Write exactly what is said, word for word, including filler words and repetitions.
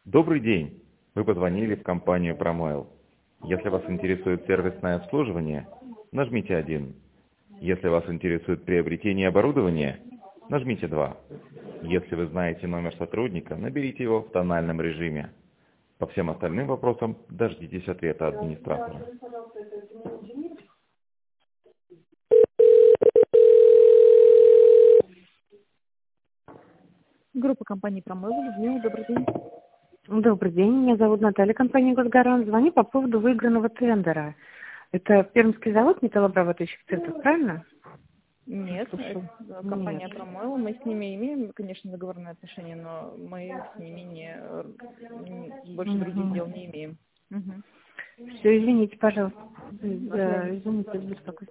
Добрый день! Вы позвонили в компанию Промойл. Если вас интересует сервисное обслуживание, нажмите один. Если вас интересует приобретение оборудования, нажмите два. Если вы знаете номер сотрудника, наберите его в тональном режиме. По всем остальным вопросам дождитесь ответа администратора. Группа компании «Промойл». Людмила, добрый день. Добрый день, меня зовут Наталья, компания «Госгарант». Звоню по поводу выигранного тендера. Это Пермский завод металлообрабатывающих центров, правильно? Нет, Слушаю. это компания Нет. «Промойл». Мы с ними имеем, конечно, договорные отношения, но мы с ними не, не- больше Мгм. других дел не имеем. Мгм. Все, извините, пожалуйста. На связи. Э, Извините за беспокойство.